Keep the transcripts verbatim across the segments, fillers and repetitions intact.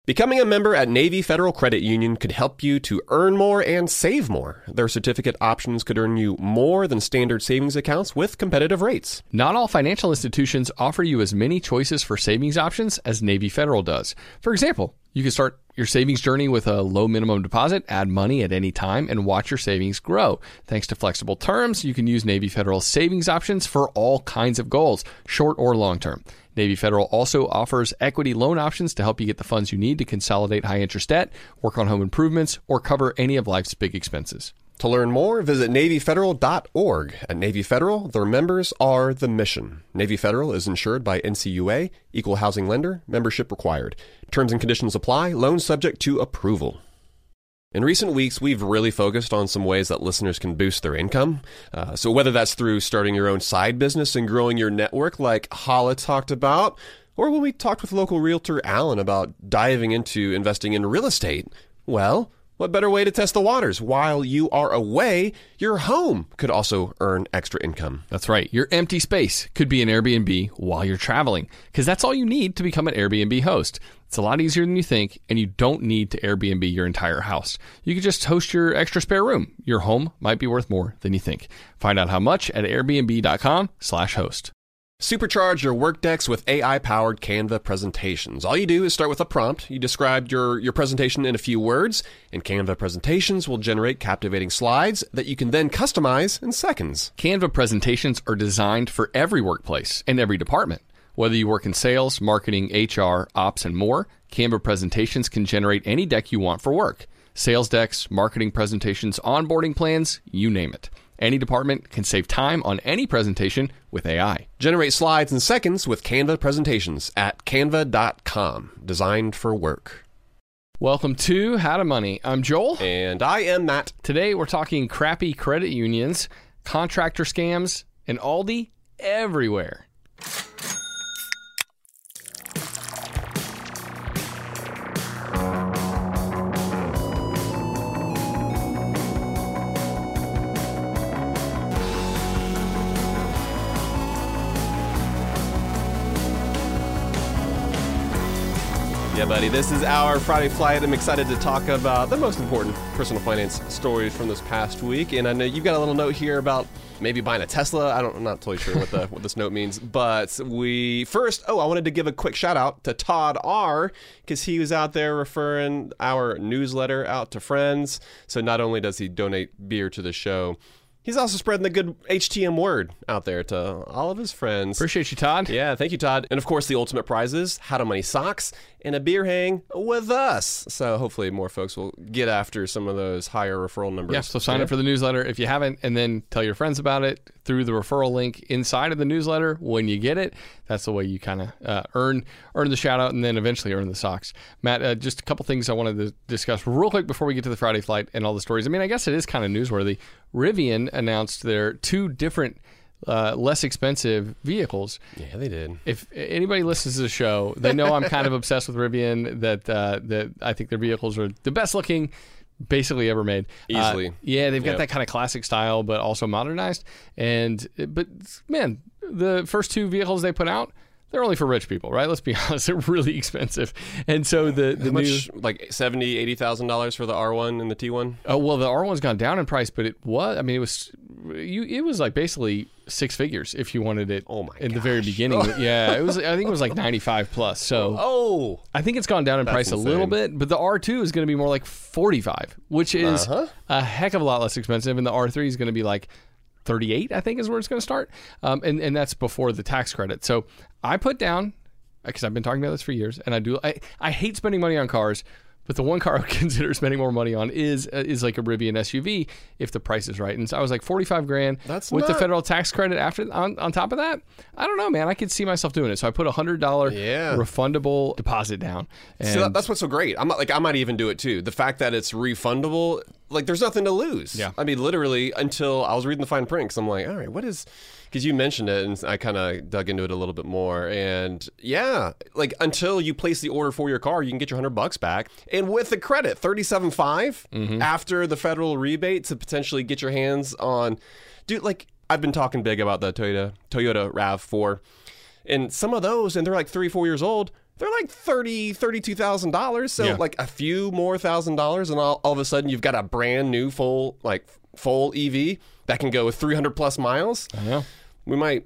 Becoming a member at Navy Federal Credit Union could help you to earn more and save more. Their certificate options could earn you more than standard savings accounts with competitive rates. Not all financial institutions offer you as many choices for savings options as Navy Federal does. For example, you can start your savings journey with a low minimum deposit, add money at any time, and watch your savings grow. Thanks to flexible terms, you can use Navy Federal's savings options for all kinds of goals, short or long term. Navy Federal also offers equity loan options to help you get the funds you need to consolidate high-interest debt, work on home improvements, or cover any of life's big expenses. To learn more, visit Navy Federal dot org. At Navy Federal, their members are the mission. Navy Federal is insured by N C U A, Equal Housing Lender, membership required. Terms and conditions apply, loan subject to approval. In recent weeks, we've really focused on some ways that listeners can boost their income. Uh, so whether that's through starting your own side business and growing your network like Hala talked about, or when we talked with local realtor Alan about diving into investing in real estate, well, what better way to test the waters? While you are away, your home could also earn extra income. That's right. Your empty space could be an Airbnb while you're traveling, because that's all you need to become an Airbnb host. It's a lot easier than you think, and you don't need to Airbnb your entire house. You could just host your extra spare room. Your home might be worth more than you think. Find out how much at airbnb.com slash host. Supercharge your work decks with A I-powered Canva presentations. All you do is start with a prompt. You describe your, your presentation in a few words, and Canva presentations will generate captivating slides that you can then customize in seconds. Canva presentations are designed for every workplace and every department. Whether you work in sales, marketing, H R, ops, and more, Canva presentations can generate any deck you want for work. Sales decks, marketing presentations, onboarding plans, you name it. Any department can save time on any presentation with A I. Generate slides in seconds with Canva presentations at canva dot com. Designed for work. Welcome to How to Money. I'm Joel. And I am Matt. Today we're talking crappy credit unions, contractor scams, and Aldi everywhere. Yeah, buddy, this is our Friday Flight. I'm excited to talk about the most important personal finance stories from this past week. And I know you've got a little note here about maybe buying a Tesla. I don't, I'm not totally sure what the what this note means. But we first, oh, I wanted to give a quick shout out to Todd R. because he was out there referring our newsletter out to friends. So not only does he donate beer to the show, he's also spreading the good H T M word out there to all of his friends. Appreciate you, Todd. Yeah, thank you, Todd. And of course, the ultimate prizes, How to Money socks and a beer hang with us. So hopefully more folks will get after some of those higher referral numbers. Yeah, so sign yeah. up for the newsletter if you haven't, and then tell your friends about it through the referral link inside of the newsletter when you get it. That's the way you kind of uh, earn earn the shout out and then eventually earn the socks. Matt, uh, just a couple things I wanted to discuss real quick before we get to the Friday Flight and all the stories. I mean, I guess it is kind of newsworthy. Rivian announced their two different uh, less expensive vehicles. Yeah, they did. If anybody listens to the show, they know I'm kind of obsessed with Rivian, that uh, that I think their vehicles are the best looking basically ever made. Easily. Uh, yeah, they've got yep. that kind of classic style, but also modernized. And but man, the first two vehicles they put out, they're only for rich people, right? Let's be honest, they're really expensive. And so the, the How new... much, like seventy thousand dollars, eighty thousand dollars for the R one and the T one? Oh, well, the R one's gone down in price, but it was, I mean, it was, you, it was like basically six figures if you wanted it oh my in gosh. the very beginning. Yeah, it was, I think it was like ninety-five plus. So oh, I think it's gone down in That's price insane. a little bit, but the R two is going to be more like forty-five, which is Uh-huh. a heck of a lot less expensive. And the R three is going to be like thirty-eight, I think is where it's going to start. Um, and, and that's before the tax credit. So I put down, because I've been talking about this for years, and I do. I, I hate spending money on cars, but the one car I would consider spending more money on is uh, is like a Rivian S U V if the price is right. And so I was like forty-five grand That's with not... the federal tax credit after on, on top of that. I don't know, man. I could see myself doing it. So I put a hundred dollar yeah. refundable deposit down. And so that, that's what's so great. I'm not, like I might even do it too. The fact that it's refundable, like there's nothing to lose. Yeah. I mean, literally until I was reading the fine print, because I'm like, all right, what is? Because you mentioned it, and I kind of dug into it a little bit more. And yeah, like until you place the order for your car, you can get your hundred bucks back. And with the credit, thirty-seven five mm-hmm. after the federal rebate to potentially get your hands on, dude. Like I've been talking big about the Toyota Toyota RAV four, and some of those, and they're like three, four years old. they're like thirty, thirty-two thousand dollars. So Yeah. like a few more thousand dollars, and all, all of a sudden you've got a brand new full like full E V that can go three hundred plus miles. I know. We might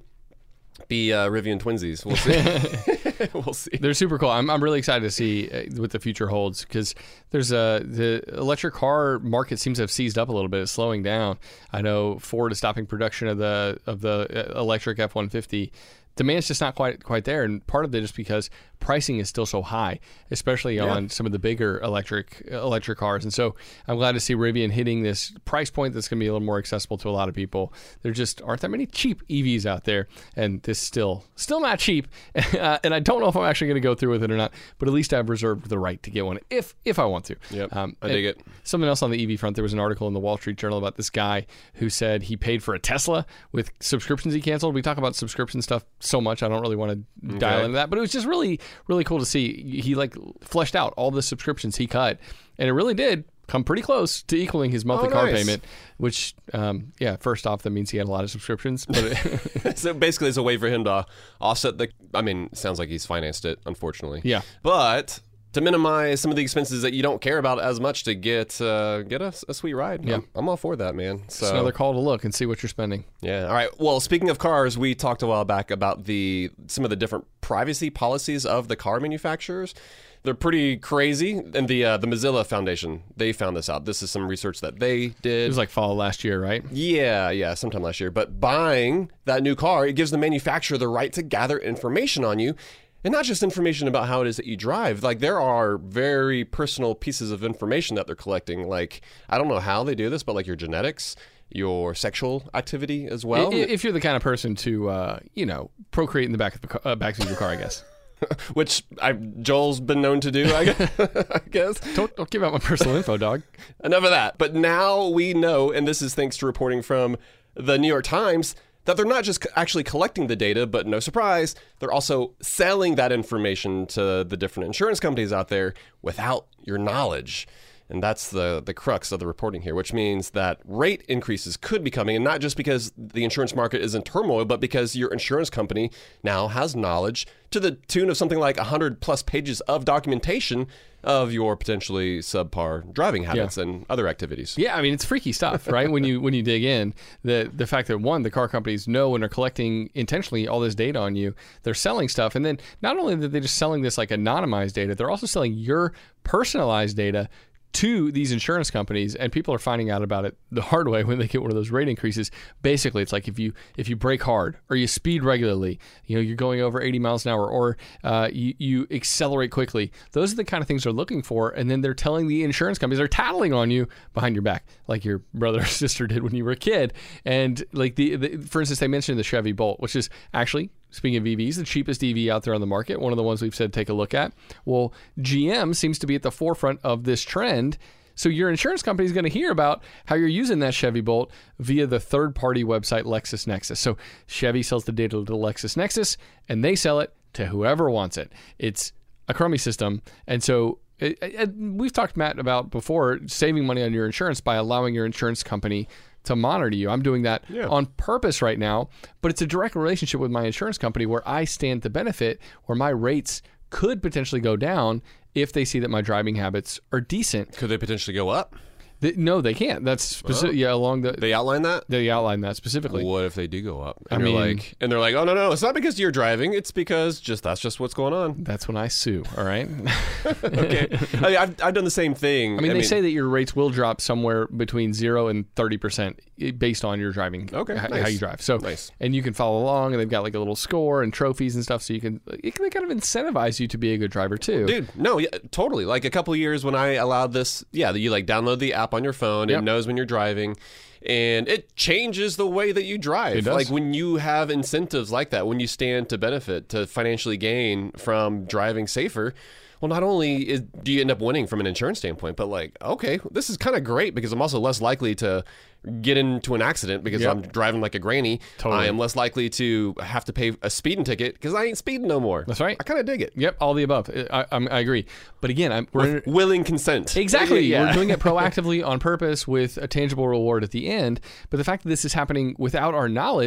be uh, Rivian twinsies. We'll see. We'll see. They're super cool. I'm I'm really excited to see uh, what the future holds, because there's a the electric car market seems to have seized up a little bit. It's slowing down. I know Ford is stopping production of the of the electric F one fifty. Demand's just not quite quite there, and part of it is because pricing is still so high, especially Yeah. on some of the bigger electric electric cars. And so I'm glad to see Rivian hitting this price point that's going to be a little more accessible to a lot of people. There just aren't that many cheap E Vs out there, and this still still not cheap. uh, and I don't know if I'm actually going to go through with it or not, but at least I've reserved the right to get one if if I want to. Yep, Um, I dig it. Something else on the E V front, there was an article in the Wall Street Journal about this guy who said he paid for a Tesla with subscriptions he canceled. We talk about subscription stuff so much, I don't really want to dial Okay. into that, but it was just really, really cool to see. He like fleshed out all the subscriptions he cut, and it really did come pretty close to equaling his monthly Oh, car nice. payment, which, um, yeah, first off, that means he had a lot of subscriptions, but it, So basically, it's a way for him to offset the. I mean, it sounds like he's financed it, unfortunately. Yeah. But to minimize some of the expenses that you don't care about as much to get uh, get a, a sweet ride. Yeah. I'm, I'm all for that, man. So it's another call to look and see what you're spending. yeah. All right. Well, speaking of cars, we talked a while back about the some of the different privacy policies of the car manufacturers. They're pretty crazy. And the uh, the Mozilla Foundation, they found this out. This is some research that they did. It was like fall last year, right? Yeah, yeah, sometime last year. But buying that new car, it gives the manufacturer the right to gather information on you. And not just information about how it is that you drive. Like, there are very personal pieces of information that they're collecting. Like, I don't know how they do this, but like your genetics, your sexual activity as well. I- If you're the kind of person to, uh, you know, procreate in the back of the car, uh, backseat of your car, I guess. Which I, Joel's been known to do, I guess. I guess. Don't, don't give out my personal info, dog. Enough of that. But now we know, and this is thanks to reporting from the New York Times, that they're not just actually collecting the data, but no surprise, they're also selling that information to the different insurance companies out there without your knowledge. And that's the, the crux of the reporting here, which means that rate increases could be coming, and not just because the insurance market is in turmoil, but because your insurance company now has knowledge to the tune of something like one hundred plus pages of documentation of your potentially subpar driving habits Yeah. and other activities. Yeah, I mean, it's freaky stuff, right? when you when you dig in, the the fact that, one, the car companies know and are collecting intentionally all this data on you, they're selling stuff, and then not only that they're just selling this like anonymized data, they're also selling your personalized data to these insurance companies, and people are finding out about it the hard way when they get one of those rate increases. Basically, it's like if you if you brake hard or you speed regularly, you know, you're going over eighty miles an hour, or uh, you, you accelerate quickly. Those are the kind of things they're looking for, and then they're telling the insurance companies, they're tattling on you behind your back, like your brother or sister did when you were a kid. And like the, the for instance, they mentioned the Chevy Bolt, which is actually, speaking of E Vs, the cheapest E V out there on the market, one of the ones we've said take a look at. Well, G M seems to be at the forefront of this trend. So your insurance company is going to hear about how you're using that Chevy Bolt via the third-party website LexisNexis. So Chevy sells the data to LexisNexis, and they sell it to whoever wants it. It's a crummy system. And so it, it, we've talked, Matt, about before saving money on your insurance by allowing your insurance company to monitor you. I'm doing that Yeah. on purpose right now, but it's a direct relationship with my insurance company where I stand to benefit, where my rates could potentially go down if they see that my driving habits are decent. Could they potentially go up? Th- no, they can't. That's specific. Yeah, along the They outline that? they outline that specifically. What if they do go up? And I you're mean- like, and they're like, oh no, no, it's not because you're driving. It's because just that's just what's going on. That's when I sue. All right. Okay, I mean, I've I've done the same thing. I mean, they say that your rates will drop somewhere between zero and thirty percent based on your driving. Okay, h- nice. how you drive. So, Nice. and you can follow along, and they've got like a little score and trophies and stuff, so you can it can they kind of incentivize you to be a good driver too. Dude, no, yeah, totally. Like a couple of years when I allowed this, yeah, you like download the app on your phone. Yep. It knows when you're driving, and it changes the way that you drive. It does. Like when you have incentives like that, when you stand to benefit, to financially gain from driving safer. Well, not only is, do you end up winning from an insurance standpoint, but like, okay, this is kind of great because I'm also less likely to get into an accident because Yep. I'm driving like a granny. Totally. I am less likely to have to pay a speeding ticket because I ain't speeding no more. That's right. I kind of dig it. Yep, all the above. I, I, I agree. But again, I'm, we're With willing consent. Exactly. Yeah. We're doing it proactively on purpose with a tangible reward at the end. But the fact that this is happening without our knowledge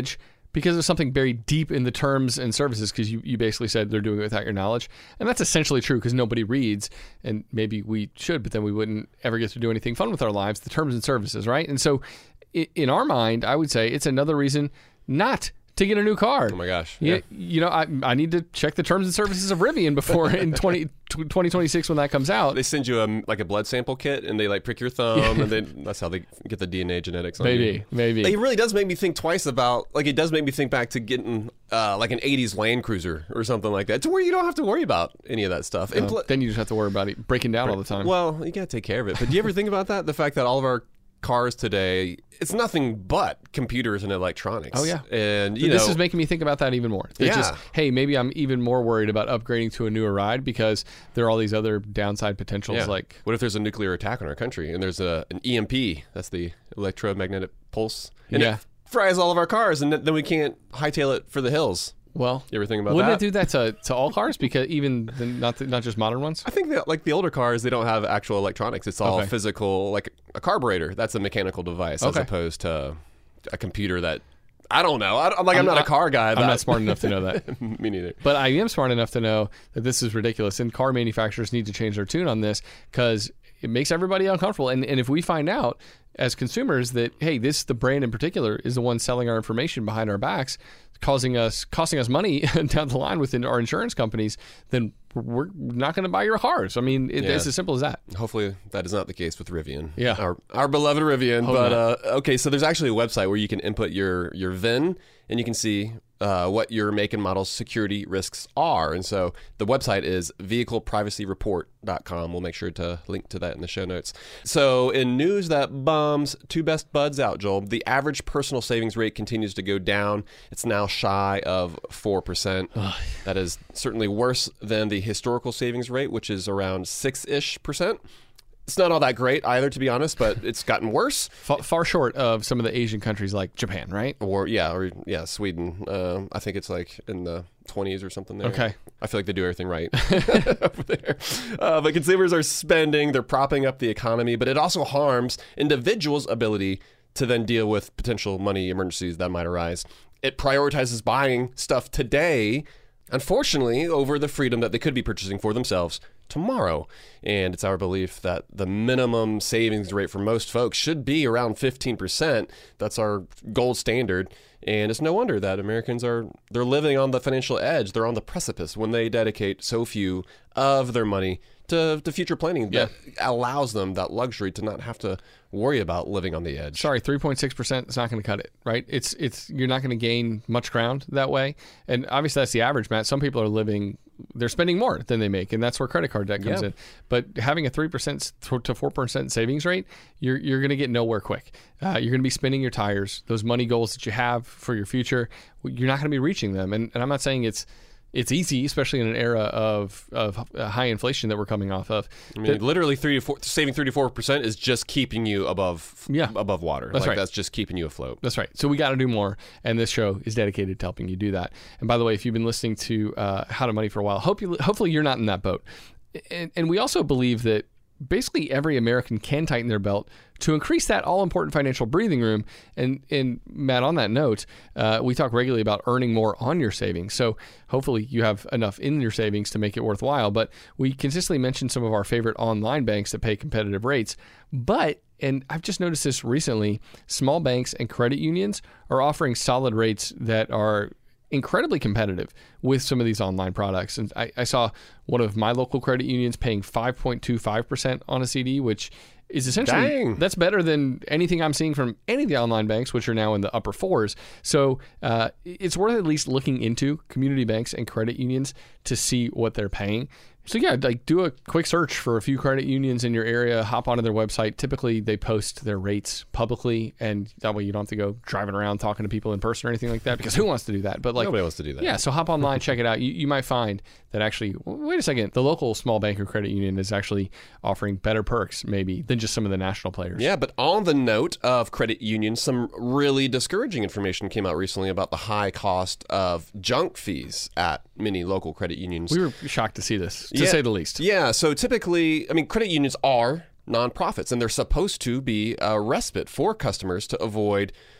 because of something buried deep in the terms and services, because you, you basically said they're doing it without your knowledge. And that's essentially true because nobody reads, and maybe we should, but then we wouldn't ever get to do anything fun with our lives, the terms and services, right? And so in our mind, I would say it's another reason not to get a new car. Oh my gosh. Yeah. Yeah. You know, I I need to check the terms and services of Rivian before in twenty twenty-six when that comes out. They send you a like a blood sample kit, and they like prick your thumb, yeah. and then that's how they get the D N A genetics on maybe, you. Maybe, It really does make me think twice about, like, it does make me think back to getting uh, like an eighties Land Cruiser or something like that, to where you don't have to worry about any of that stuff. Uh, pl- then you just have to worry about it breaking down all the time. Well, you got to take care of it. But do you ever think about that? The fact that all of our cars today, it's nothing but computers and electronics. Oh yeah, and you this know, is making me think about that even more. It's yeah. just, hey, maybe I'm even more worried about upgrading to a newer ride because there are all these other downside potentials. Yeah. Like, what if there's a nuclear attack on our country and there's a an E M P? That's the electromagnetic pulse. And yeah, it fries all of our cars, and then we can't hightail it for the hills. Well, you ever think about wouldn't that? Wouldn't it do that to, to all cars? Because even the, not the, not just modern ones. I think that like the older cars, they don't have actual electronics. It's all okay. physical, like a carburetor. That's a mechanical device okay. as opposed to a computer that I don't know. I, I'm like I'm, I'm not I, a car guy. I'm not smart enough to know that. Me neither. But I am smart enough to know that this is ridiculous, and car manufacturers need to change their tune on this because it makes everybody uncomfortable. And and if we find out as consumers that, hey, this the brand in particular is the one selling our information behind our backs, causing us costing us money down the line within our insurance companies, then we're not going to buy your cars. I mean, it, yeah. it's as simple as that. Hopefully that is not the case with Rivian. Yeah, our our beloved Rivian. Hope but not. uh, okay, so there's actually a website where you can input your your V I N and you can see uh, what your make and model security risks are. And so the website is vehicle privacy report dot com. We'll make sure to link to that in the show notes. So in news that bums two best buds out, Joel, the average personal savings rate continues to go down. It's now shy of four percent. That is certainly worse than the historical savings rate, which is around six-ish percent. It's not all that great either, to be honest, but it's gotten worse. Far, far short of some of the Asian countries like Japan, right? Or yeah, or yeah, Sweden. Uh, I think it's like in the twenties or something there. Okay. I feel like they do everything right over there. Uh, but consumers are spending, they're propping up the economy, but it also harms individuals' ability to then deal with potential money emergencies that might arise. It prioritizes buying stuff today, unfortunately, over the freedom that they could be purchasing for themselves tomorrow. And it's our belief that the minimum savings rate for most folks should be around fifteen percent. That's our gold standard. And it's no wonder that Americans are, they're living on the financial edge. They're on the precipice when they dedicate so few of their money to, to future planning that yeah. allows them that luxury to not have to worry about living on the edge. Sorry, three point six percent is not going to cut it, right? It's it's you're not going to gain much ground that way. And obviously that's the average, Matt. Some people are living, they're spending more than they make, and that's where credit card debt comes yeah. in. But having a three percent to four percent savings rate, you're you're going to get nowhere quick. Uh, you're going to be spinning your tires. Those money goals that you have for your future, you're not going to be reaching them. And, and I'm not saying it's It's easy, especially in an era of of high inflation that we're coming off of. I mean, that, literally, three to four, saving three to four percent is just keeping you above, yeah. above water. That's like, right. That's just keeping you afloat. That's right. So we got to do more, and this show is dedicated to helping you do that. And by the way, if you've been listening to uh, How to Money for a while, hope you, hopefully you're not in that boat. And, and we also believe that basically every American can tighten their belt to increase that all-important financial breathing room. And, and Matt, on that note, uh, we talk regularly about earning more on your savings. So hopefully you have enough in your savings to make it worthwhile. But we consistently mention some of our favorite online banks that pay competitive rates. But, and I've just noticed this recently, small banks and credit unions are offering solid rates that are incredibly competitive with some of these online products. And I, I saw one of my local credit unions paying five point two five percent on a C D, which is essentially, Dang. that's better than anything I'm seeing from any of the online banks, which are now in the upper fours. So uh, it's worth at least looking into community banks and credit unions to see what they're paying. So yeah, like do a quick search for a few credit unions in your area, hop onto their website. Typically they post their rates publicly, and that way you don't have to go driving around talking to people in person or anything like that, because who wants to do that? But like, nobody wants to do that. Yeah, so hop online, check it out. You, you might find that actually, wait a second, the local small bank or credit union is actually offering better perks maybe than just some of the national players. Yeah, but on the note of credit unions, some really discouraging information came out recently about the high cost of junk fees at many local credit unions. We were shocked to see this, to yeah, say the least. Yeah, so typically, I mean, credit unions are nonprofits, and they're supposed to be a respite for customers to avoid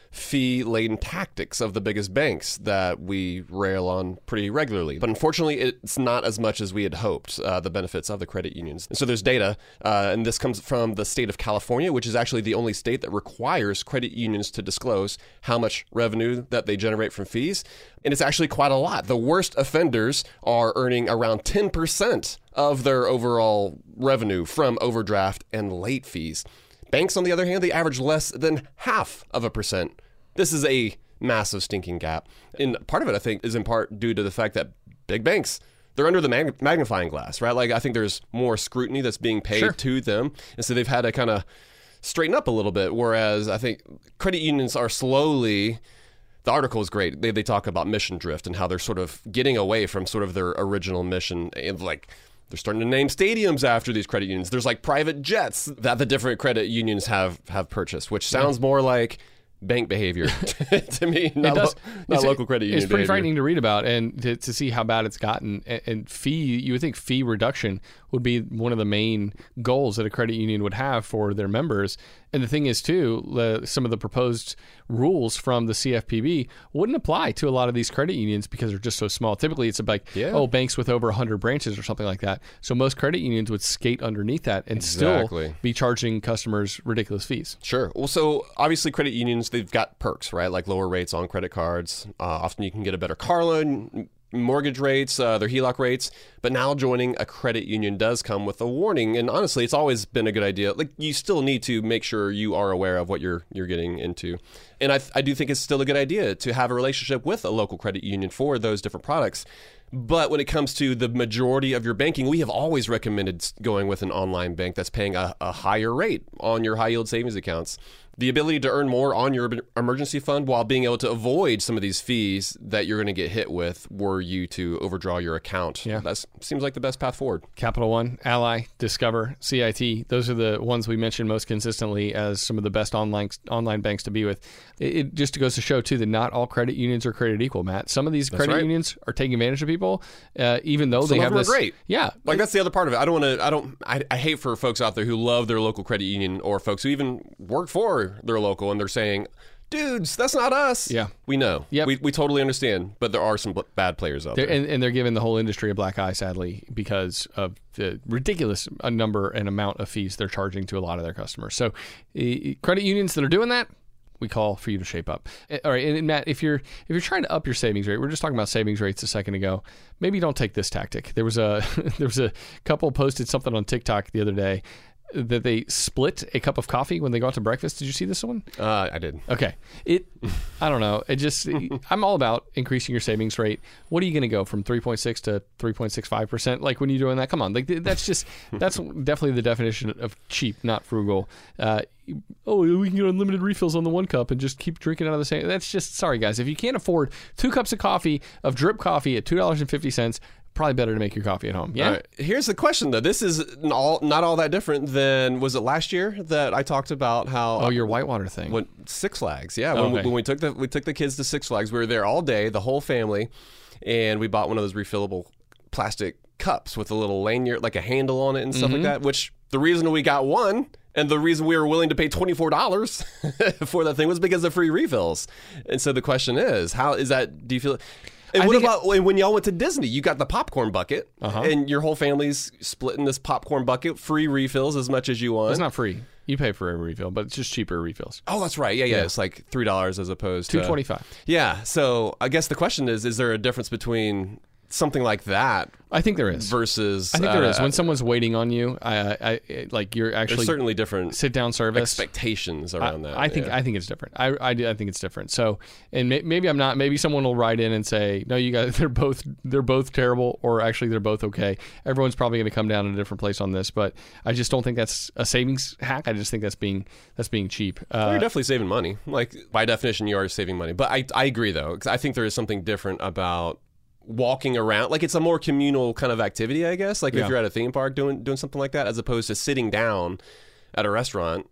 fee-laden tactics of the biggest banks that we rail on pretty regularly. But unfortunately, it's not as much as we had hoped, uh, the benefits of the credit unions. And so there's data, uh, and this comes from the state of California, which is actually the only state that requires credit unions to disclose how much revenue that they generate from fees. And it's actually quite a lot. The worst offenders are earning around ten percent of their overall revenue from overdraft and late fees. Banks, on the other hand, they average less than half of a percent. This is a massive stinking gap. And part of it, I think, is in part due to the fact that big banks, they're under the mag- magnifying glass, right? Like, I think there's more scrutiny that's being paid Sure. to them. And so they've had to kind of straighten up a little bit. Whereas I think credit unions are slowly... The article is great. They, they talk about mission drift and how they're sort of getting away from sort of their original mission. And like, they're starting to name stadiums after these credit unions. There's like private jets that the different credit unions have, have purchased, which sounds yeah. more like bank behavior to me, not, lo- not local credit union It's pretty behavior. frightening to read about and to, to see how bad it's gotten. And, and fee, you would think fee reduction would be one of the main goals that a credit union would have for their members. And the thing is, too, the, some of the proposed rules from the C F P B wouldn't apply to a lot of these credit unions because they're just so small. Typically, it's like, yeah. oh, banks with over one hundred branches or something like that. So most credit unions would skate underneath that and exactly. still be charging customers ridiculous fees. Sure. Well, so obviously credit unions, they've got perks, right? Like lower rates on credit cards. Uh, often you can get a better car loan, mortgage rates, uh, their H E L O C rates. But now joining a credit union does come with a warning. And honestly, it's always been a good idea. Like, you still need to make sure you are aware of what you're you're getting into. And I, I do think it's still a good idea to have a relationship with a local credit union for those different products. But when it comes to the majority of your banking, we have always recommended going with an online bank that's paying a, a higher rate on your high yield savings accounts. The ability to earn more on your emergency fund while being able to avoid some of these fees that you're going to get hit with were you to overdraw your account. Yeah. That seems like the best path forward. Capital One, Ally, Discover, C I T. Those are the ones we mention most consistently as some of the best online online banks to be with. It, it just goes to show, too, that not all credit unions are created equal, Matt. Some of these That's credit right. unions are taking advantage of people, uh, even though Some they of have them this. are great. Yeah. Like, that's the other part of it. I don't want to, I don't, I, I hate for folks out there who love their local credit union or folks who even work for their local and they're saying, dudes, that's not us. Yeah. We know. Yep. We, we totally understand, but there are some b- bad players out They're, there. and, and they're giving the whole industry a black eye, sadly, because of the ridiculous number and amount of fees they're charging to a lot of their customers. So uh, credit unions that are doing that, we call for you to shape up. All right, and Matt, if you're if you're trying to up your savings rate, we we're just talking about savings rates a second ago. Maybe don't take this tactic. There was a there was a couple posted something on TikTok the other day that they split a cup of coffee when they go out to breakfast. Did you see this one? Uh, I did. Okay. It, I don't know. It just, I'm all about increasing your savings rate. What are you going to go from three point six to three point six five percent? Like, when you're doing that, come on. Like, that's just, that's definitely the definition of cheap, not frugal. Uh, oh, we can get unlimited refills on the one cup and just keep drinking out of the same. That's just, sorry guys. If you can't afford two cups of coffee, of drip coffee at two dollars and fifty cents, probably better to make your coffee at home. Yeah. All right. Here's the question, though. This is all, not all that different than, was it last year that I talked about how... Oh, your Whitewater thing. When, Six Flags, yeah. When, okay. we, when we took the we took the kids to Six Flags, we were there all day, the whole family, and we bought one of those refillable plastic cups with a little lanyard, like a handle on it and stuff Mm-hmm. like that, which the reason we got one... And the reason we were willing to pay twenty-four dollars for that thing was because of free refills. And so the question is, how is that, do you feel... And I what think about it, when y'all went to Disney? You got the popcorn bucket, Uh-huh. and your whole family's splitting this popcorn bucket, free refills as much as you want. It's not free. You pay for a refill, but it's just cheaper refills. Oh, that's right. Yeah, yeah. Yeah. It's like three dollars as opposed to... two twenty-five. Yeah. So I guess the question is, is there a difference between something like that I think there is. versus... I think there uh, is. When someone's waiting on you, I, I, I like you're There's actually certainly different sit down service. expectations around I, that. I think yeah. I think it's different. I, I, do- I think it's different. So, and may, maybe I'm not. Maybe someone will write in and say, "No, you guys, they're both they're both terrible," or actually they're both okay. Everyone's probably going to come down in a different place on this, but I just don't think that's a savings hack. I just think that's being that's being cheap. Well, Uh, you're definitely saving money. Like, by definition, you are saving money. But I, I agree, though, because I think there is something different about walking around. Like, it's a more communal kind of activity, I guess. Like, Yeah. if you're at a theme park doing doing something like that, as opposed to sitting down at a restaurant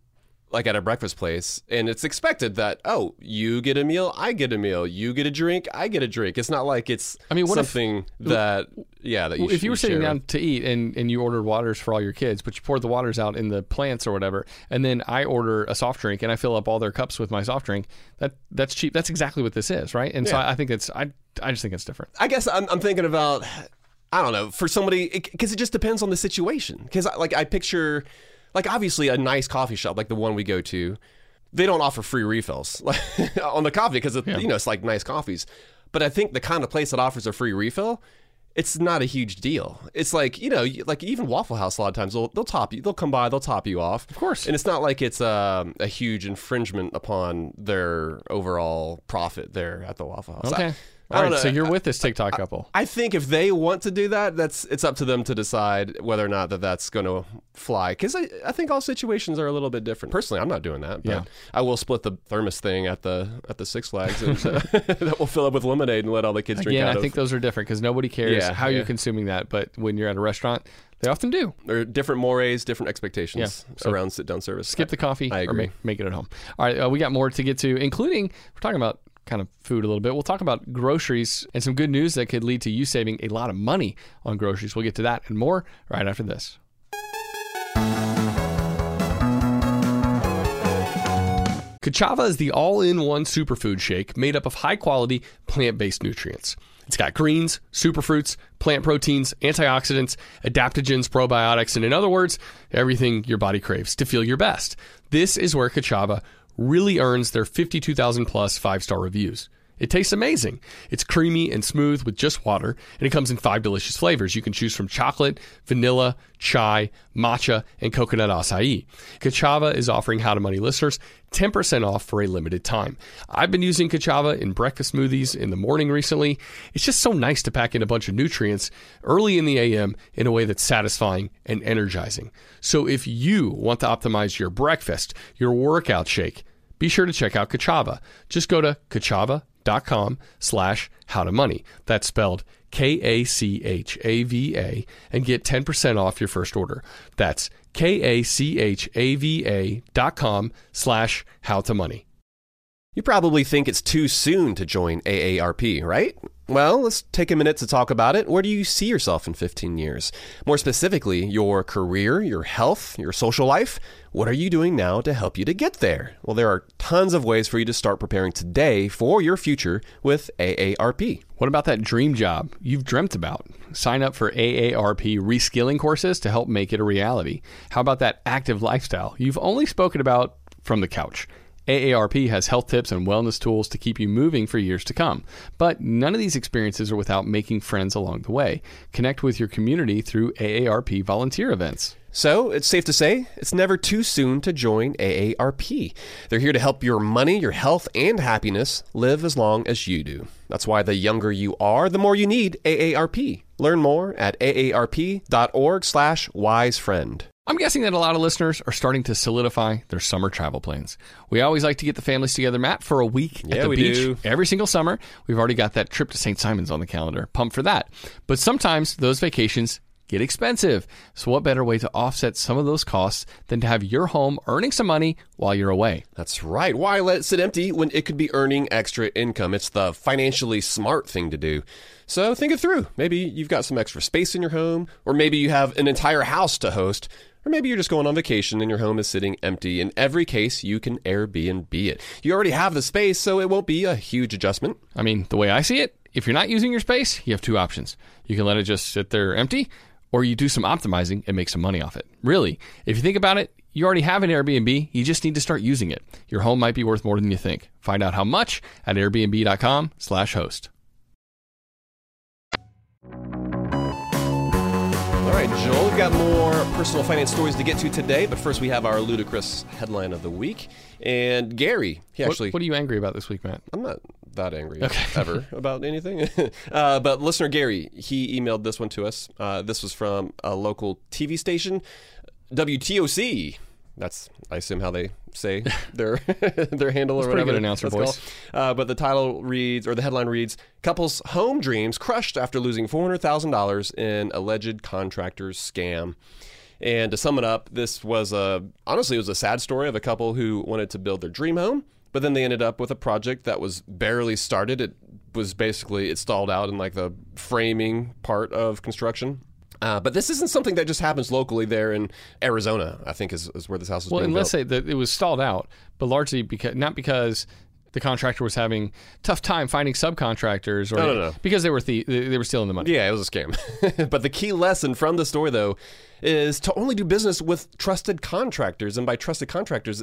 like at a breakfast place, and it's expected that, oh, you get a meal, I get a meal, you get a drink, I get a drink. It's not like it's I mean, what something if, that, yeah, that you if you were sitting share. down to eat and, and you ordered waters for all your kids, but you poured the waters out in the plants or whatever, and then I order a soft drink and I fill up all their cups with my soft drink, that that's cheap. That's exactly what this is, right? And so Yeah. I, I think it's, I, I just think it's different. I guess I'm, I'm thinking about, I don't know, for somebody, because it, it just depends on the situation. Because like I picture, like obviously a nice coffee shop like the one we go to, they don't offer free refills on the coffee because Yeah. you know it's like nice coffees. But I think the kind of place that offers a free refill, it's not a huge deal. It's like, you know, like even Waffle House a lot of times they'll they'll top you, they'll come by, they'll top you off, Of course. and it's not like it's um, a huge infringement upon their overall profit there at the Waffle House. Okay. I, All I right, don't so know. you're with this TikTok couple. I think if they want to do that, that's it's up to them to decide whether or not that that's going to fly. Because I, I think all situations are a little bit different. Personally, I'm not doing that. But Yeah. I will split the thermos thing at the at the Six Flags, and uh, that will fill up with lemonade and let all the kids drink Again, out I of. think those are different because nobody cares Yeah, how yeah. you're consuming that. But when you're at a restaurant, they often do. There are different mores, different expectations Yeah. So around sit down service. Skip the coffee I or agree. make, make it at home. All right, uh, we got more to get to, including we're talking about kind of food a little bit. We'll talk about groceries and some good news that could lead to you saving a lot of money on groceries. We'll get to that and more right after this. Kachava is the all-in-one superfood shake made up of high-quality plant-based nutrients. It's got greens, superfruits, plant proteins, antioxidants, adaptogens, probiotics, and in other words, everything your body craves to feel your best. This is where Kachava really earns their fifty-two thousand plus five-star reviews. It tastes amazing. It's creamy and smooth with just water, and it comes in five delicious flavors. You can choose from chocolate, vanilla, chai, matcha, and coconut acai. Kachava is offering How to Money listeners ten percent off for a limited time. I've been using Kachava in breakfast smoothies in the morning recently. It's just so nice to pack in a bunch of nutrients early in the A M in a way that's satisfying and energizing. So if you want to optimize your breakfast, your workout shake, be sure to check out Kachava. Just go to kachava.com slash howtomoney. That's spelled K A C H A V A and get ten percent off your first order. That's K-A-C-H-A-V-A dot com slash howtomoney. You probably think it's too soon to join A A R P, right? Well, let's take a minute to talk about it. Where do you see yourself in fifteen years? More specifically, your career, your health, your social life. What are you doing now to help you to get there? Well, there are tons of ways for you to start preparing today for your future with A A R P. What about that dream job you've dreamt about? Sign up for A A R P reskilling courses to help make it a reality. How about that active lifestyle you've only spoken about from the couch? A A R P has health tips and wellness tools to keep you moving for years to come. But none of these experiences are without making friends along the way. Connect with your community through A A R P volunteer events. So it's safe to say it's never too soon to join A A R P. They're here to help your money, your health, and happiness live as long as you do. That's why the younger you are, the more you need A A R P. Learn more at aarp.org slash wisefriend. I'm guessing that a lot of listeners are starting to solidify their summer travel plans. We always like to get the families together, Matt, for a week at Yeah, the we beach do. every single summer. We've already got that trip to Saint Simons on the calendar. Pumped for that. But sometimes those vacations get expensive. So what better way to offset some of those costs than to have your home earning some money while you're away? That's right. Why let it sit empty when it could be earning extra income? It's the financially smart thing to do. So think it through. Maybe you've got some extra space in your home, or maybe you have an entire house to host, or maybe you're just going on vacation and your home is sitting empty. In every case, you can Airbnb it. You already have the space, so it won't be a huge adjustment. I mean, the way I see it, if you're not using your space, you have two options. You can let it just sit there empty, or you do some optimizing and make some money off it. Really, if you think about it, you already have an Airbnb. You just need to start using it. Your home might be worth more than you think. Find out how much at airbnb.com slash host. All right, Joel, we've got more personal finance stories to get to today, but first we have our ludicrous headline of the week. And Gary, he What, actually... what are you angry about this week, Matt? I'm not that angry Okay. ever about anything. uh, but listener Gary, he emailed this one to us. Uh, this was from a local T V station, W T O C. That's, I assume, how they say their their handle or That's pretty whatever. good announcer that's voice. called. Uh, but the title reads, or the headline reads, "Couple's home dreams crushed after losing four hundred thousand dollars in alleged contractor's scam." And to sum it up, this was a, honestly, it was a sad story of a couple who wanted to build their dream home, but then they ended up with a project that was barely started. It was basically, it stalled out in like the framing part of construction. Uh, but this isn't something that just happens locally there in Arizona, I think is, is where this house is well, being and built. let's say that it was stalled out, but largely because, not because the contractor was having tough time finding subcontractors, or No, no, no. because they were the, they were stealing the money. Yeah, it was a scam. But the key lesson from the story, though, is to only do business with trusted contractors. And by trusted contractors,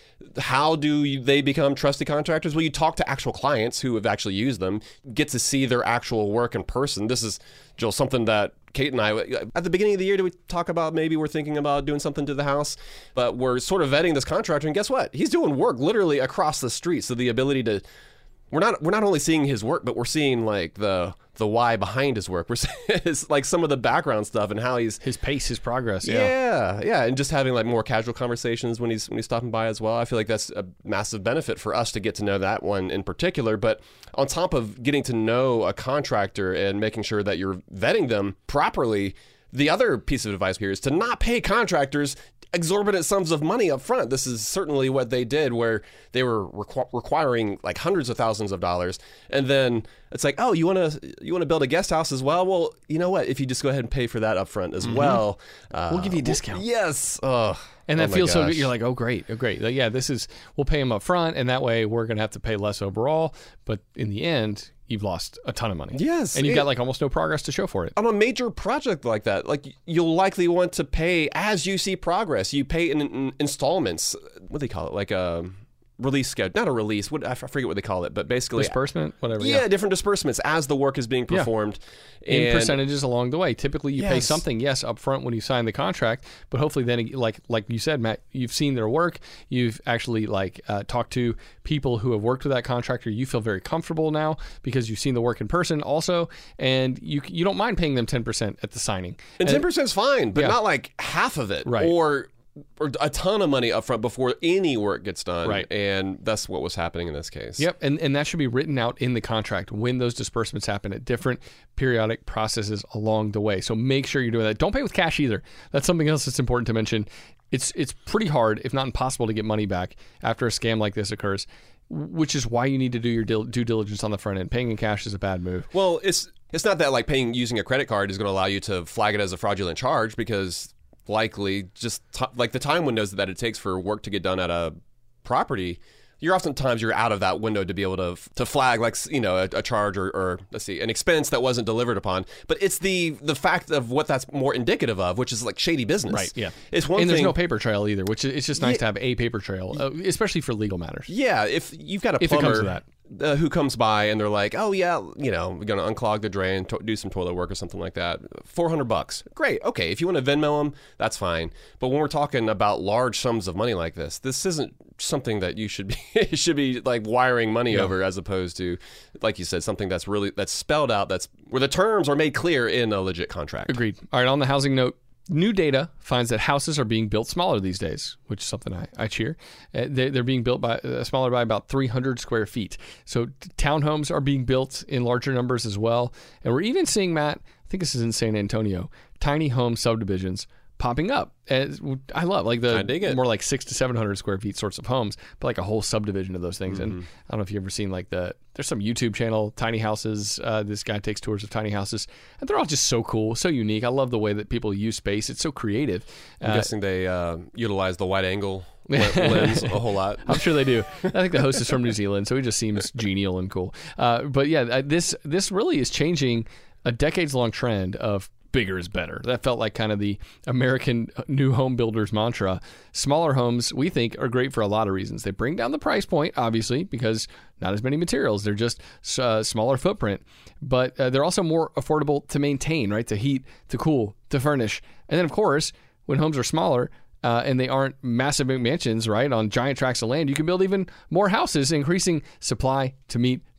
how do you, they become trusted contractors? Well, you talk to actual clients who have actually used them, get to see their actual work in person. This is, Joel, something that Kate and I, at the beginning of the year, did we talk about maybe we're thinking about doing something to the house? But we're sort of vetting this contractor, and guess what? He's doing work literally across the street. So the ability to, we're not we're not only seeing his work, but we're seeing like the the why behind his work. We're seeing it's like some of the background stuff and how he's His pace, his progress. Yeah. yeah, yeah, and just having like more casual conversations when he's when he's stopping by as well. I feel like that's a massive benefit for us to get to know that one in particular. But on top of getting to know a contractor and making sure that you're vetting them properly, the other piece of advice here is to not pay contractors exorbitant sums of money up front. This is certainly what they did, where they were requ- requiring like hundreds of thousands of dollars, and then it's like, oh, you want to you want to build a guest house as well? Well, you know what? If you just go ahead and pay for that up front as mm-hmm. well, uh, we'll give you a discount. Well, yes. Oh, and that oh feels gosh. so good. You're like, oh, great. Oh, great. Like, yeah, this is, we'll pay them up front, and that way we're going to have to pay less overall. But in the end, you've lost a ton of money. Yes. And you've it, got like almost no progress to show for it. On a major project like that, like you'll likely want to pay as you see progress. You pay in, in installments. What do they call it? Like a release schedule. Not a release. What I forget what they call it, but basically disbursement, whatever. Yeah, yeah. different disbursements as the work is being performed. Yeah. In and percentages along the way. Typically, you yes. pay something, yes, up front when you sign the contract, but hopefully then, like like you said, Matt, you've seen their work. You've actually like uh, talked to people who have worked with that contractor. You feel very comfortable now because you've seen the work in person also, and you you don't mind paying them ten percent at the signing. And ten percent is fine, but yeah. not like half of it. Right. Or or a ton of money up front before any work gets done. Right. And that's what was happening in this case. Yep. And, and that should be written out in the contract when those disbursements happen at different periodic processes along the way. So make sure you're doing that. Don't pay with cash either. That's something else that's important to mention. It's, it's pretty hard, if not impossible, to get money back after a scam like this occurs, which is why you need to do your due diligence on the front end. Paying in cash is a bad move. Well, it's it's not that like paying using a credit card is going to allow you to flag it as a fraudulent charge, because likely just t- like the time windows that it takes for work to get done at a property, you're oftentimes you're out of that window to be able to to flag like, you know, a, a charge or, or let's see, an expense that wasn't delivered upon. But it's the the fact of what that's more indicative of, which is like shady business. Right. Yeah. It's one and thing, there's no paper trail either, which is, it's just nice Yeah. to have a paper trail, uh, especially for legal matters. Yeah, if you've got a If it plumber comes to that. Uh, who comes by and they're like, oh yeah, you know, we're going to unclog the drain, to- do some toilet work or something like that. four hundred bucks. Great. Okay. If you want to Venmo them, that's fine. But when we're talking about large sums of money like this, this isn't something that you should be, you should be like wiring money Yeah. over, as opposed to, like you said, something that's really, that's spelled out, that's where the terms are made clear in a legit contract. Agreed. All right, on the housing note, new data finds that houses are being built smaller these days, which is something I, I cheer. Uh, they, they're being built by uh, smaller by about three hundred square feet. So t- townhomes are being built in larger numbers as well. And we're even seeing, Matt, I think this is in San Antonio, tiny home subdivisions popping up. As, I love like I dig the it. more like six to seven hundred square feet sorts of homes, but like a whole subdivision of those things. Mm-hmm. And I don't know if you've ever seen like the there's some YouTube channel, Tiny Houses. Uh, this guy takes tours of tiny houses, and they're all just so cool, so unique. I love the way that people use space. It's so creative. I'm Uh, guessing they uh, utilize the wide angle le- lens a whole lot. I'm sure they do. I think the host is from New Zealand, so he just seems genial and cool. Uh, but yeah, uh, this this really is changing a decades long trend of bigger is better. That felt like kind of the American new home builders mantra. Smaller homes, we think, are great for a lot of reasons. They bring down the price point, obviously, because not as many materials. They're just uh, smaller footprint. But uh, they're also more affordable to maintain, right? To heat, to cool, to furnish. And then, of course, when homes are smaller, Uh, and they aren't massive mansions, right, on giant tracts of land, you can build even more houses, increasing supply to meet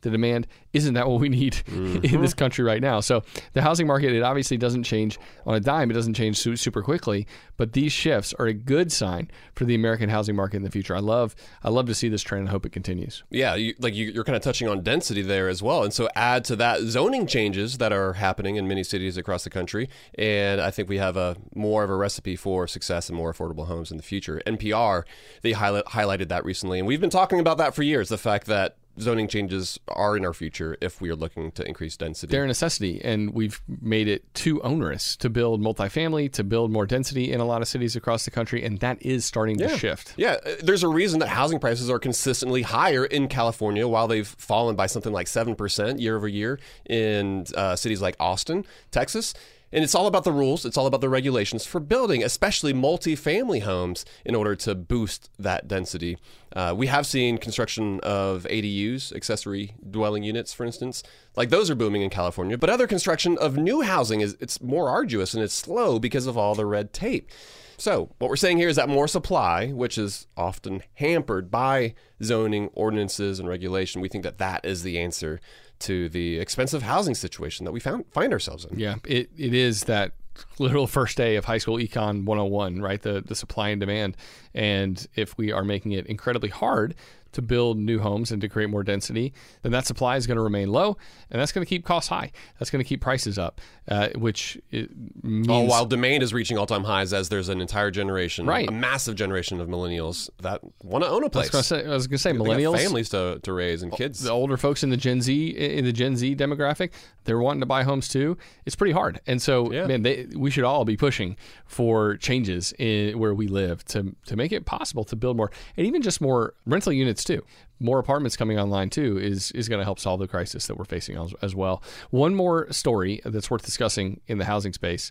the demand isn't that what we need mm-hmm. in this country right now. So the housing market, it obviously doesn't change on a dime. It doesn't change su- super quickly, but these shifts are a good sign for the American housing market in the future. I love I love to see this trend and hope it continues. Yeah, you, like you, you're kind of touching on density there as well. And so add to that zoning changes that are happening in many cities across the country. And I think we have a more of a recipe for success and more affordable homes in the future. N P R, they highlight, highlighted that recently. And we've been talking about that for years, the fact that zoning changes are in our future if we are looking to increase density. They're a necessity, and we've made it too onerous to build multifamily, to build more density in a lot of cities across the country, and that is starting yeah. to shift. Yeah, there's a reason that housing prices are consistently higher in California, while they've fallen by something like seven percent year over year in uh, cities like Austin, Texas. And it's all about the rules. It's all about the regulations for building, especially multifamily homes, in order to boost that density. Uh, we have seen construction of A D Us, accessory dwelling units, for instance. Like those are booming in California. But other construction of new housing, is it's more arduous and it's slow because of all the red tape. So what we're saying here is that more supply, which is often hampered by zoning ordinances and regulation, we think that that is the answer to the expensive housing situation that we found find ourselves in. Yeah, it, it is that literal first day of high school econ one oh one, right? The the supply and demand. And if we are making it incredibly hard to build new homes and to create more density, then that supply is going to remain low, and that's going to keep costs high. That's going to keep prices up, uh, which it means... All while demand is reaching all-time highs, as there's an entire generation, right. a massive generation of millennials that want to own a place. I was going to say, they millennials... got families to, to raise and kids. The older folks in the Gen Z, in the Gen Z demographic, they're wanting to buy homes too. It's pretty hard. And so, yeah. man, they, we should all be pushing for changes in where we live to, to make it possible to build more, and even just more rental units too. More apartments coming online too is is going to help solve the crisis that we're facing as, as well. One more story that's worth discussing in the housing space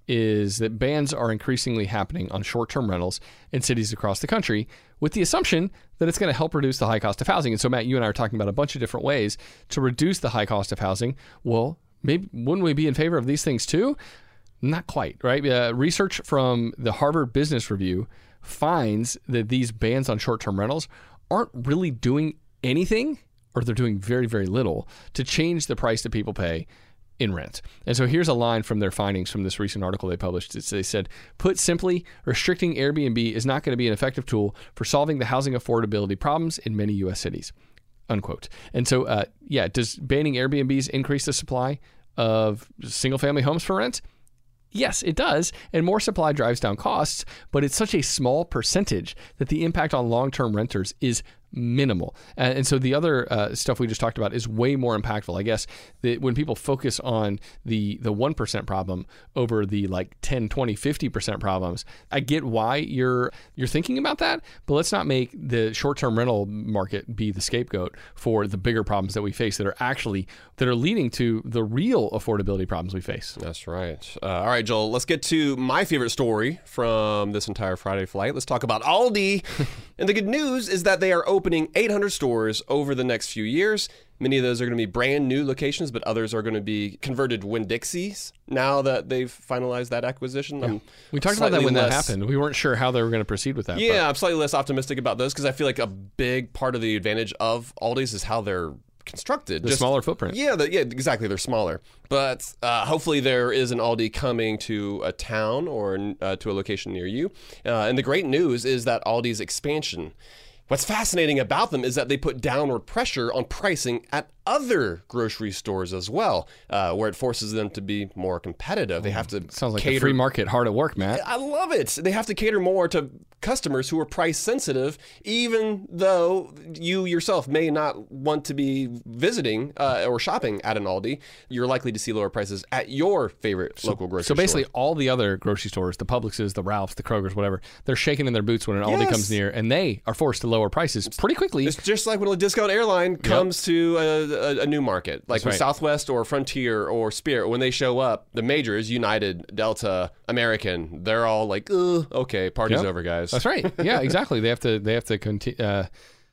is that bans are increasingly happening on short-term rentals in cities across the country with the assumption that it's going to help reduce the high cost of housing. And so, Matt, you and I are talking about a bunch of different ways to reduce the high cost of housing. Well, maybe wouldn't we be in favor of these things too? Not quite, right? Uh, research from the Harvard Business Review finds that these bans on short-term rentals aren't really doing anything, or they're doing very, very little to change the price that people pay in rent. And so here's a line from their findings from this recent article they published. It's, they said, put simply, restricting Airbnb is not going to be an effective tool for solving the housing affordability problems in many U S cities, unquote. And so, uh, yeah, does banning Airbnbs increase the supply of single-family homes for rent? Yes, it does, and more supply drives down costs, but it's such a small percentage that the impact on long-term renters is minimal. And, and so the other uh, stuff we just talked about is way more impactful. I guess that when people focus on the the one percent problem over the like ten, twenty, fifty percent problems, I get why you're you're thinking about that, but let's not make the short-term rental market be the scapegoat for the bigger problems that we face that are actually that are leading to the real affordability problems we face. That's right. Uh, all right, Joel, let's get to my favorite story from this entire Friday flight. Let's talk about Aldi. And the good news is that they are opening eight hundred stores over the next few years. Many of those are going to be brand new locations, but others are going to be converted Winn-Dixie's now that they've finalized that acquisition. Yeah. We talked about that when less, that happened. We weren't sure how they were going to proceed with that. Yeah, but. I'm slightly less optimistic about those because I feel like a big part of the advantage of Aldi's is how they're constructed. The Just, smaller footprint. Yeah, the, yeah, exactly. They're smaller. But uh, hopefully there is an Aldi coming to a town or uh, to a location near you. Uh, and the great news is that Aldi's expansion, what's fascinating about them is that they put downward pressure on pricing at other grocery stores as well, uh, where it forces them to be more competitive. They have to Sounds like cater. a free market hard at work, Matt. I love it. They have to cater more to customers who are price sensitive, even though you yourself may not want to be visiting uh, or shopping at an Aldi. You're likely to see lower prices at your favorite so, local grocery store. So basically store. All the other grocery stores, the Publixes, the Ralphs, the Krogers, whatever, they're shaking in their boots when an Aldi yes. comes near, and they are forced to lower prices pretty quickly. It's just like when a discount airline comes yep. to a, a, a new market, like That's when right. Southwest or Frontier or Spirit, when they show up, the majors, United, Delta, American, they're all like, Ugh, okay, party's yep. over, guys. That's right. Yeah, exactly. They have to they have to continue. Uh,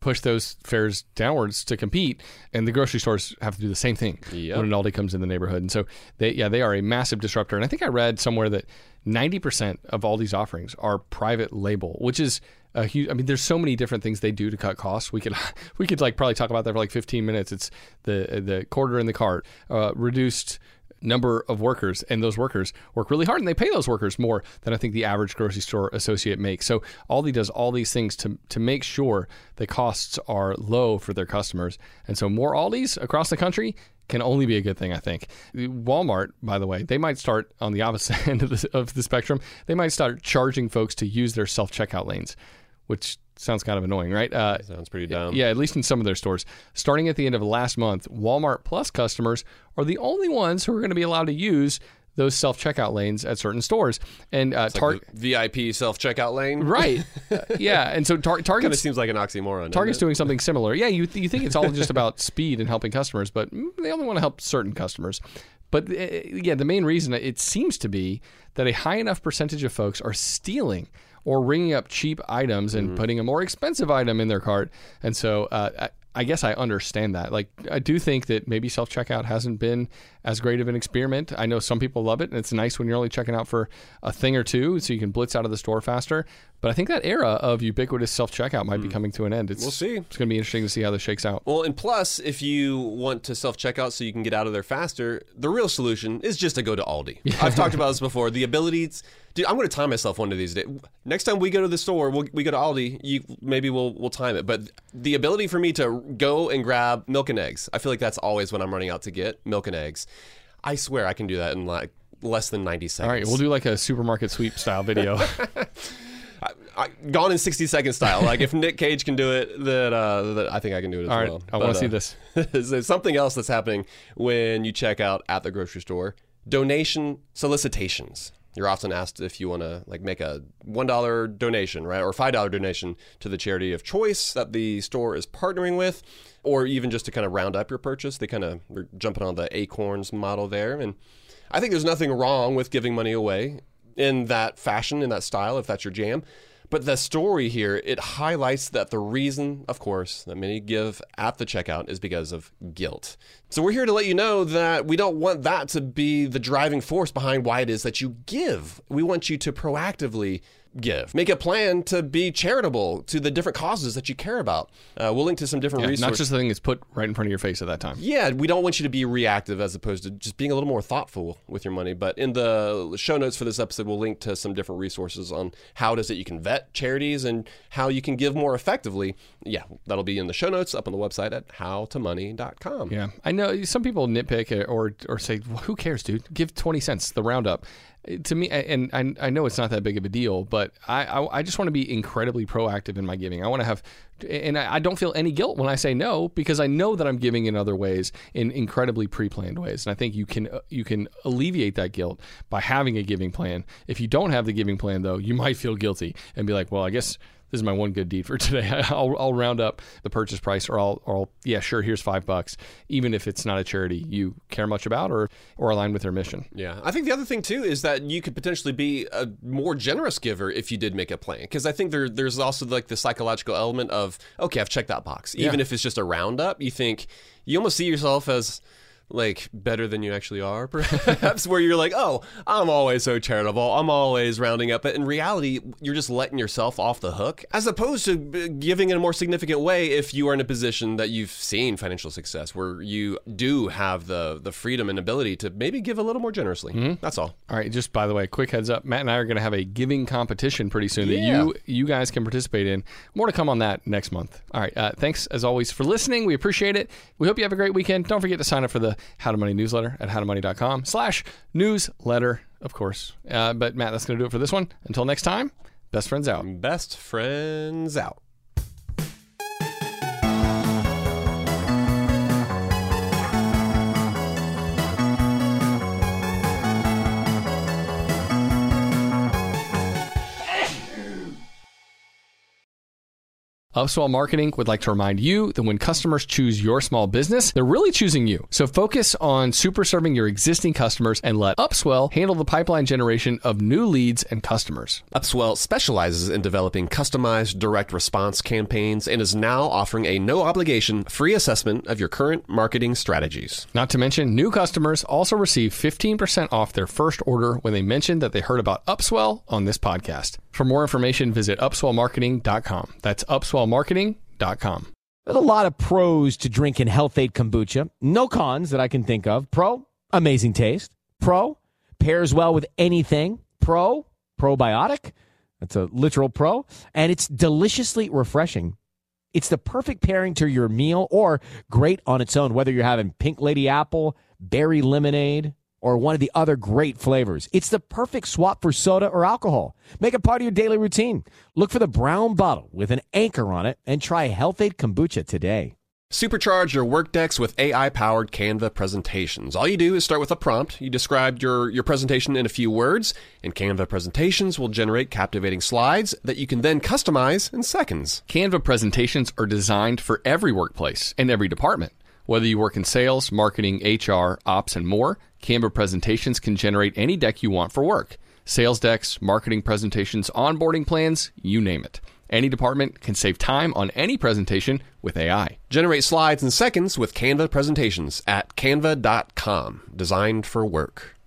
push those fares downwards to compete, and the grocery stores have to do the same thing Yep. when an Aldi comes in the neighborhood. And so, they yeah, they are a massive disruptor. And I think I read somewhere that ninety percent of Aldi's offerings are private label, which is a huge. I mean, there's so many different things they do to cut costs. We could we could like probably talk about that for like fifteen minutes. It's the the quarter in the cart, uh, reduced number of workers, and those workers work really hard, and they pay those workers more than I think the average grocery store associate makes. So Aldi does all these things to to make sure the costs are low for their customers. And so more Aldis across the country can only be a good thing, I think. Walmart, by the way, they might start on the opposite end of the, of the spectrum. They might start charging folks to use their self-checkout lanes, which sounds kind of annoying, right? Uh, Sounds pretty dumb. Yeah, at least in some of their stores. Starting at the end of last month, Walmart Plus customers are the only ones who are going to be allowed to use those self-checkout lanes at certain stores. And uh, Target, like V I P self-checkout lane. right? uh, yeah, and so tar- Kind of Target's seems like an oxymoron. Target's doesn't doing something similar. Yeah, you th- you think it's all just about speed and helping customers, but they only want to help certain customers. But uh, yeah, the main reason it seems to be that a high enough percentage of folks are stealing or ringing up cheap items and mm-hmm. putting a more expensive item in their cart. And so uh, I, I guess I understand that. Like, I do think that maybe self-checkout hasn't been as great of an experiment. I know some people love it, and it's nice when you're only checking out for a thing or two so you can blitz out of the store faster. But I think that era of ubiquitous self-checkout might mm. be coming to an end. It's, we'll see. It's going to be interesting to see how this shakes out. Well, and plus, if you want to self-checkout so you can get out of there faster, the real solution is just to go to Aldi. Yeah. I've talked about this before. The ability... To, dude, I'm going to time myself one of these days. Next time we go to the store, we'll, we go to Aldi, you, maybe we'll we'll time it. But the ability for me to go and grab milk and eggs, I feel like that's always when I'm running out to get milk and eggs. I swear I can do that in like less than ninety seconds. All right, we'll do like a supermarket sweep style video. I, I, gone in sixty second style. Like if Nick Cage can do it, then uh, that I think I can do it as All right, well. I want to uh, see this. There's something else that's happening when you check out at the grocery store. Donation solicitations. You're often asked if you want to like make a one dollar donation, right, or five dollar donation to the charity of choice that the store is partnering with, or even just to kind of round up your purchase. They kind of are jumping on the Acorns model there. And I think there's nothing wrong with giving money away in that fashion, in that style, if that's your jam. But the story here, it highlights that the reason, of course, that many give at the checkout is because of guilt. So we're here to let you know that we don't want that to be the driving force behind why it is that you give. We want you to proactively give. Make a plan to be charitable to the different causes that you care about. Uh, we'll link to some different yeah, resources. Not just the thing that's put right in front of your face at that time. Yeah, we don't want you to be reactive as opposed to just being a little more thoughtful with your money. But in the show notes for this episode, we'll link to some different resources on how it is that you can vet charities and how you can give more effectively. Yeah, that'll be in the show notes up on the website at how to money dot com. Yeah, I know some people nitpick or or say, well, who cares, dude? Give twenty cents, the roundup. To me, and I, I know it's not that big of a deal, but I, I, I just want to be incredibly proactive in my giving. I want to have, and I, I don't feel any guilt when I say no, because I know that I'm giving in other ways, in incredibly pre-planned ways. And I think you can you can alleviate that guilt by having a giving plan. If you don't have the giving plan, though, you might feel guilty and be like, well, I guess this is my one good deed for today. I'll, I'll round up the purchase price, or I'll, or I'll, yeah, sure, here's five bucks, even if it's not a charity you care much about or or align with their mission. Yeah, I think the other thing too is that you could potentially be a more generous giver if you did make a plan, because I think there there's also like the psychological element of, okay, I've checked that box, even yeah. if it's just a roundup. You think you almost see yourself as like better than you actually are, perhaps, where you're like, oh, I'm always so charitable, I'm always rounding up. But in reality, you're just letting yourself off the hook, as opposed to giving in a more significant way if you are in a position that you've seen financial success, where you do have the the freedom and ability to maybe give a little more generously. Mm-hmm. That's all. All right, just by the way, quick heads up, Matt and I are going to have a giving competition pretty soon yeah. that you you guys can participate in. More to come on that next month. All right, uh, thanks as always for listening. We appreciate it. We hope you have a great weekend. Don't forget to sign up for the How to Money newsletter at how to money dot com slash newsletter, of course. Uh, but Matt, that's going to do it for this one. Until next time, best friends out. Best friends out. Upswell Marketing would like to remind you that when customers choose your small business, they're really choosing you. So focus on super serving your existing customers and let Upswell handle the pipeline generation of new leads and customers. Upswell specializes in developing customized direct response campaigns and is now offering a no-obligation free assessment of your current marketing strategies. Not to mention, new customers also receive fifteen percent off their first order when they mention that they heard about Upswell on this podcast. For more information, visit upswell marketing dot com. That's upswell marketing dot com. There's a lot of pros to drinking Health-Ade kombucha. No cons that I can think of. Pro, amazing taste. Pro, pairs well with anything. Pro, probiotic. That's a literal pro. And it's deliciously refreshing. It's the perfect pairing to your meal or great on its own, whether you're having pink lady apple, berry lemonade, or one of the other great flavors. It's the perfect swap for soda or alcohol. Make it part of your daily routine. Look for the brown bottle with an anchor on it and try Health-Ade kombucha today. Supercharge your Workdex with A I-powered Canva presentations. All you do is start with a prompt. You describe your, your presentation in a few words, and Canva presentations will generate captivating slides that you can then customize in seconds. Canva presentations are designed for every workplace and every department. Whether you work in sales, marketing, H R, ops, and more, Canva presentations can generate any deck you want for work. Sales decks, marketing presentations, onboarding plans, you name it. Any department can save time on any presentation with A I. Generate slides in seconds with Canva presentations at canva dot com. Designed for work.